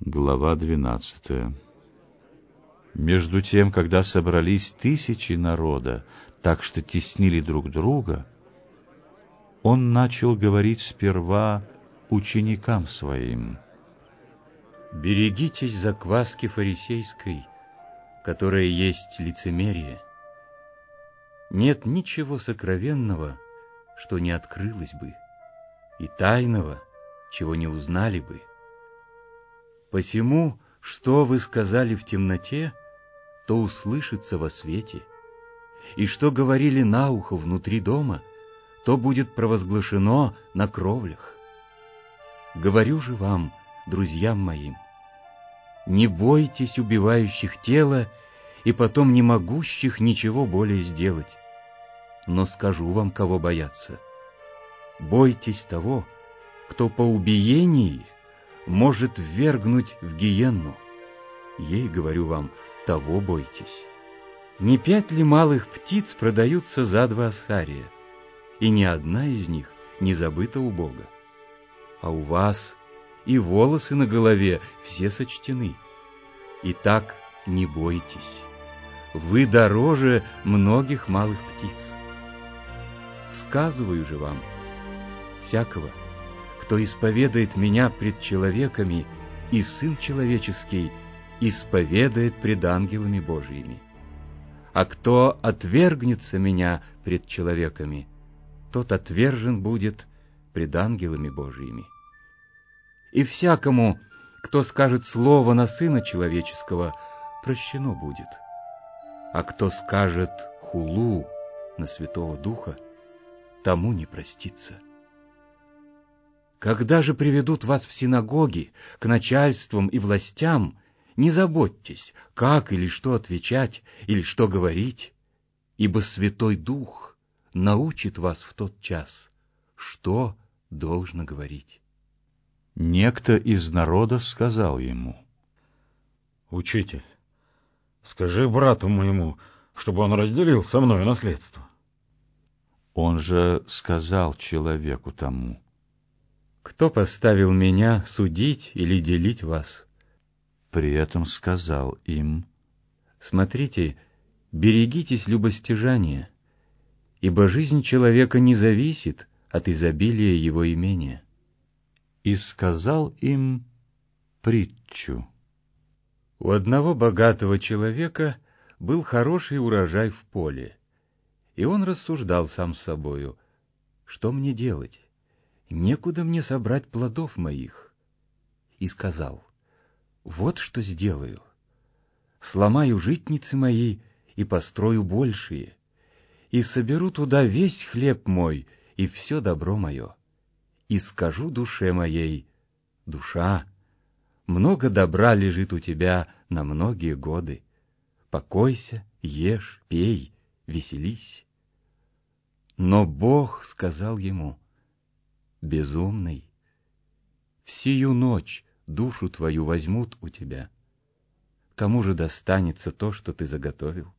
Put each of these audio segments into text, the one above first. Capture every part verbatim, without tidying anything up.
Глава двенадцатая. Между тем, когда собрались тысячи народа, так что теснили друг друга, он начал говорить сперва ученикам своим: «Берегитесь закваски фарисейской, которая есть лицемерие. Нет ничего сокровенного, что не открылось бы, и тайного, чего не узнали бы. Посему, что вы сказали в темноте, то услышится во свете, и что говорили на ухо внутри дома, то будет провозглашено на кровлях. Говорю же вам, друзьям моим, не бойтесь убивающих тело и потом не могущих ничего более сделать. Но скажу вам, кого бояться. Бойтесь того, кто по убиении может ввергнуть в гиенну. Ей, говорю вам, того бойтесь. Не пять ли малых птиц продаются за два ассария, и ни одна из них не забыта у Бога? А у вас и волосы на голове все сочтены. Итак, не бойтесь, вы дороже многих малых птиц. Сказываю же вам, всякого, кто исповедает меня пред человеками, и Сын Человеческий исповедает пред ангелами Божиими. А кто отвергнется меня пред человеками, тот отвержен будет пред ангелами Божиими. И всякому, кто скажет слово на Сына Человеческого, прощено будет. А кто скажет хулу на Святого Духа, тому не простится. Когда же приведут вас в синагоги, к начальствам и властям, не заботьтесь, как или что отвечать, или что говорить, ибо Святой Дух научит вас в тот час, что должно говорить». Некто из народа сказал ему: «Учитель, скажи брату моему, чтобы он разделил со мной наследство». Он же сказал человеку тому: «Кто поставил меня судить или делить вас?» При этом сказал им: «Смотрите, берегитесь любостяжания, ибо жизнь человека не зависит от изобилия его имения». И сказал им притчу: У одного богатого человека был хороший урожай в поле, и он рассуждал сам с собою: что мне делать? Некуда мне собрать плодов моих. И сказал: вот что сделаю. Сломаю житницы мои и построю большие, и соберу туда весь хлеб мой и все добро мое, и скажу душе моей: душа, много добра лежит у тебя на многие годы. Покойся, ешь, пей, веселись. Но Бог сказал ему: безумный, в сию ночь душу твою возьмут у тебя. Кому же достанется то, что ты заготовил?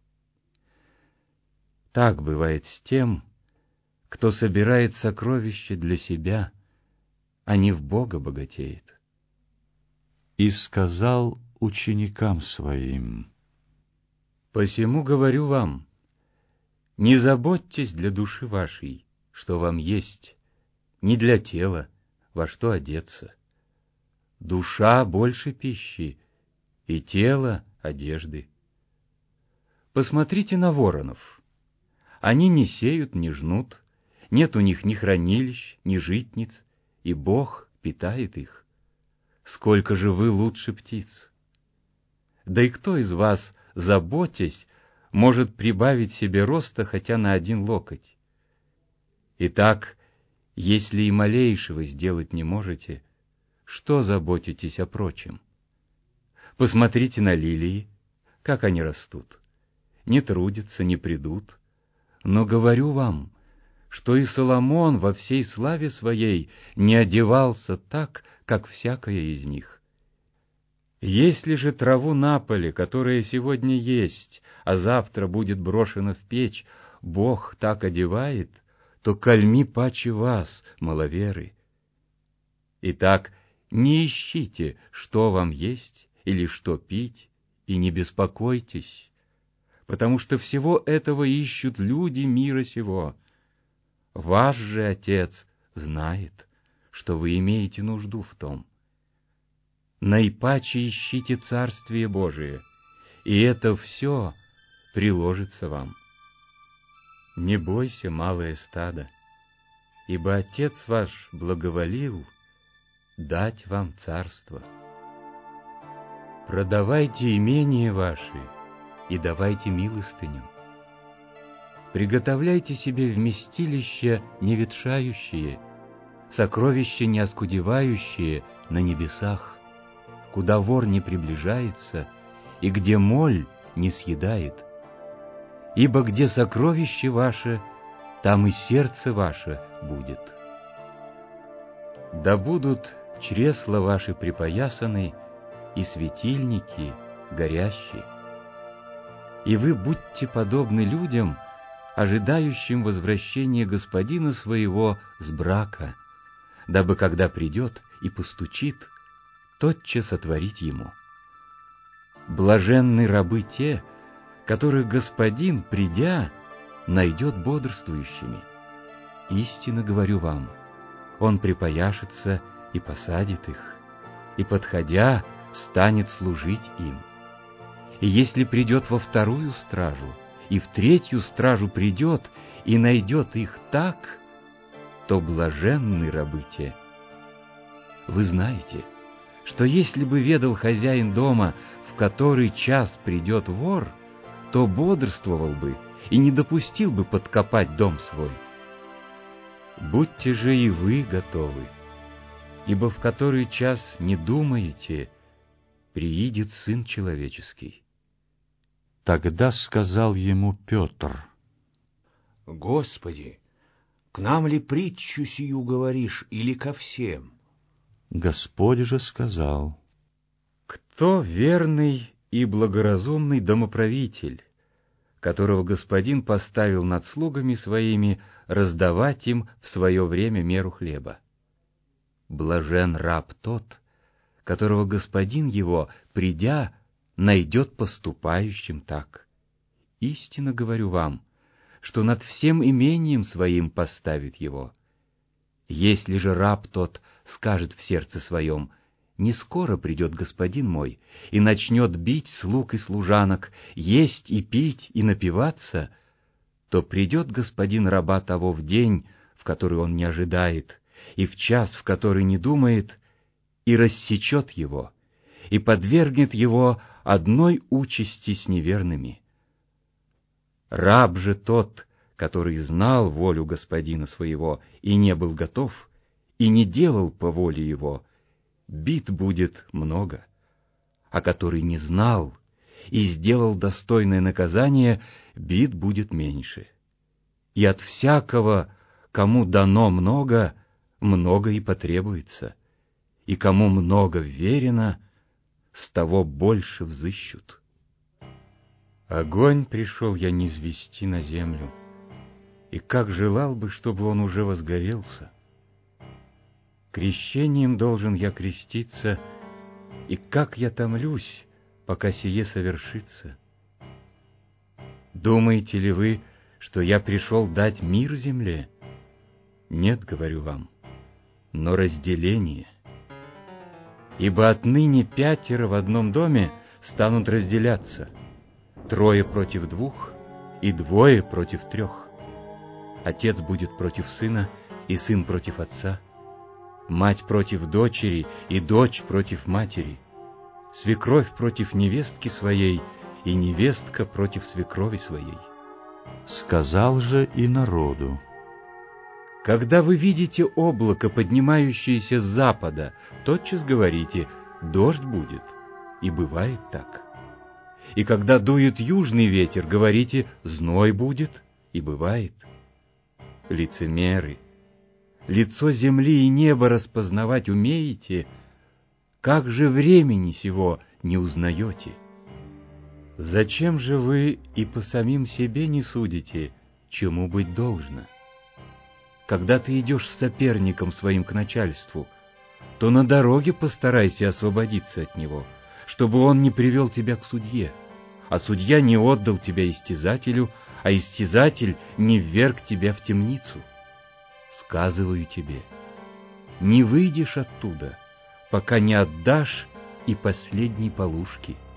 Так бывает с тем, кто собирает сокровища для себя, а не в Бога богатеет. И сказал ученикам своим: посему говорю вам, не заботьтесь для души вашей, что вам есть, не для тела, во что одеться. Душа больше пищи, и тело одежды. Посмотрите на воронов. Они не сеют, не жнут, нет у них ни хранилищ, ни житниц, и Бог питает их. Сколько же вы лучше птиц? Да и кто из вас, заботясь, может прибавить себе роста хотя на один локоть? Итак, если и малейшего сделать не можете, что заботитесь о прочем? Посмотрите на лилии, как они растут. Не трудятся, не прядут. Но говорю вам, что и Соломон во всей славе своей не одевался так, как всякая из них. Если же траву на поле, которая сегодня есть, а завтра будет брошена в печь, Бог так одевает, то кальми паче вас, маловеры. Итак, Не ищите, что вам есть или что пить, и не беспокойтесь, потому что всего этого ищут люди мира сего. Ваш же Отец знает, что вы имеете нужду в том. Наипаче ищите Царствие Божие, и это все приложится вам. Не бойся, малое стадо, ибо Отец ваш благоволил дать вам царство. Продавайте имения ваши и давайте милостыню. Приготовляйте себе вместилища неветшающие, сокровища неоскудевающие на небесах, куда вор не приближается и где моль не съедает. Ибо где сокровище ваше, там и сердце ваше будет. Да будут чресла ваши припоясаны и светильники горящие. И вы будьте подобны людям, ожидающим возвращения господина своего с брака, дабы, когда придет и постучит, тотчас отворить ему. Блаженны рабы те, которых господин, придя, найдет бодрствующими. Истинно говорю вам, он припояшется и посадит их, и, подходя, станет служить им. И если придет во вторую стражу, и в третью стражу придет, и найдет их так, то блаженны рабы те. Вы знаете, что если бы ведал хозяин дома, в который час придет вор, то бодрствовал бы и не допустил бы подкопать дом свой. Будьте же и вы готовы, ибо в который час не думаете, приидет Сын Человеческий. Тогда сказал ему Петр: Господи, к нам ли притчу сию говоришь или ко всем? Господь же сказал: Кто верный и благоразумный домоправитель, которого господин поставил над слугами своими раздавать им в свое время меру хлеба? Блажен раб тот, которого господин его, придя, найдет поступающим так. Истинно говорю вам, что над всем имением своим поставит его. Если же раб тот скажет в сердце своем: не скоро придет господин мой, и начнет бить слуг и служанок, есть и пить и напиваться, то придет господин раба того в день, в который он не ожидает, и в час, в который не думает, и рассечет его, и подвергнет его одной участи с неверными. Раб же тот, который знал волю господина своего и не был готов, и не делал по воле его, бит будет много, а который не знал и сделал достойное наказание, бит будет меньше. И от всякого, кому дано много, много и потребуется, и кому много вверено, с того больше взыщут. Огонь пришел я низвести на землю, и как желал бы, чтобы он уже возгорелся. Крещением должен я креститься, и как я томлюсь, пока сие совершится. Думаете ли вы, что я пришел дать мир земле? Нет, говорю вам, но разделение. Ибо отныне пятеро в одном доме станут разделяться, трое против двух и двое против трех. Отец будет против сына, и сын против отца, мать против дочери, и дочь против матери, свекровь против невестки своей, и невестка против свекрови своей. Сказал же и народу: Когда вы видите облако, поднимающееся с запада, тотчас говорите: дождь будет, и бывает так. И когда дует южный ветер, говорите: зной будет, и бывает. Лицемеры, лицо земли и неба распознавать умеете, как же времени сего не узнаете? Зачем же вы и по самим себе не судите, чему быть должно? Когда ты идешь с соперником своим к начальству, то на дороге постарайся освободиться от него, чтобы он не привел тебя к судье, а судья не отдал тебя истязателю, а истязатель не вверг тебя в темницу. Сказываю тебе, не выйдешь оттуда, пока не отдашь и последней полушки.